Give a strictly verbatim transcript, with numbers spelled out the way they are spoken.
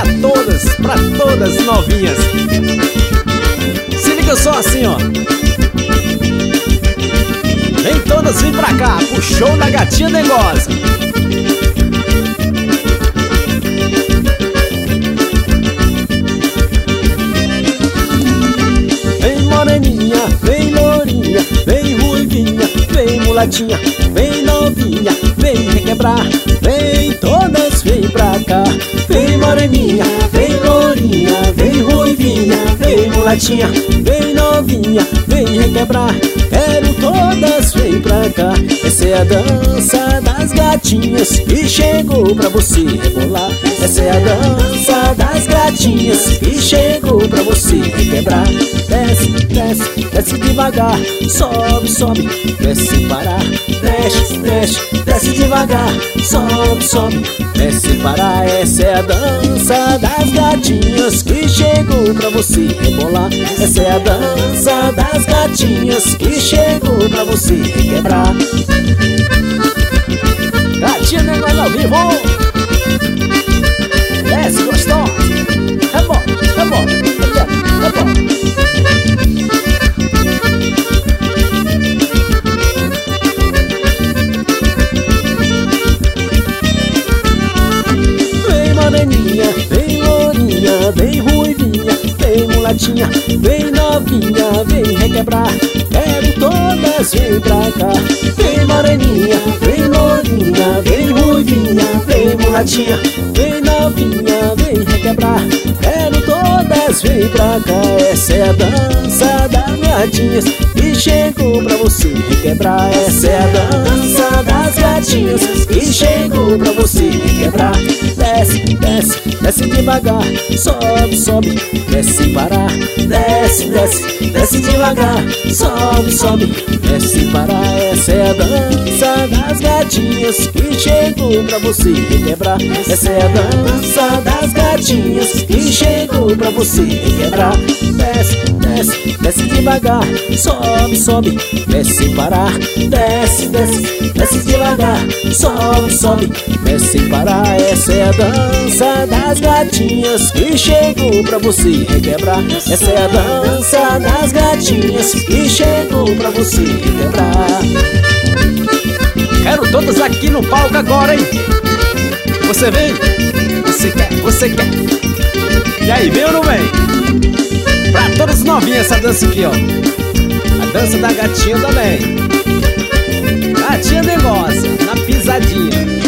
pra todas, pra todas novinhas. Se liga só assim, ó. Vem todas, vem pra cá, pro show da Gatinha Dengosa. Vem moreninha, vem lourinha, vem ruivinha, vem mulatinha, vem novinha, vem requebrar, vem todas, vem pra cá. Vem moreninha, vem lourinha, vem ruivinha, vem mulatinha, vem novinha, vem requebrar, quero todas, vem pra cá. Essa é a dança das gatinhas que chegou pra você rebolar. Essa é a dança das gatinhas que chegou pra você requebrar. Desce, desce, desce devagar, sobe, sobe, desce sem parar. Desce, desce, desce devagar, sobe, sobe, desce sem parar. Essa é a dança das gatinhas que chegou pra você rebolar. Essa é a dança das gatinhas que chegou pra você requebrar. Gatinha Dengosa ao vivo. Desce gostosa, rebola, rebola, rebola. Vem moreninha, vem lourinha, vem ruivinha, vem mulatinha, vem novinha, vem requebrar, quero todas, vem pra cá. Vem moreninha, vem lourinha, vem ruivinha, vem mulatinha, vem novinha, vem requebrar, quero todas, vem pra cá. Essa é a dança das gatinhas que chegou pra você requebrar. Essa é a dança das gatinhas que chegou pra você requebrar. Desce, desce, desce devagar, sobe, sobe, desce sem parar. Desce, desce, desce devagar, sobe, sobe, desce sem parar. Essa é a dança das gatinhas que chegou pra você requebrar. Essa é a dança das gatinhas que chegou pra você requebrar. Desce, desce, desce devagar, sobe, sobe, desce sem parar. Desce, desce, desce devagar, sobe, sobe, desce sem parar. Essa é a dança das gatinhas que chegou pra você requebrar. Essa é a dança das gatinhas que chegou pra você requebrar. Quero todas aqui no palco agora, hein? Você vem? Você quer? Você quer? E aí, vem ou não vem? Pra todas novinhas essa dança aqui, ó. A dança da gatinha também. Gatinha Dengosa, na pisadinha.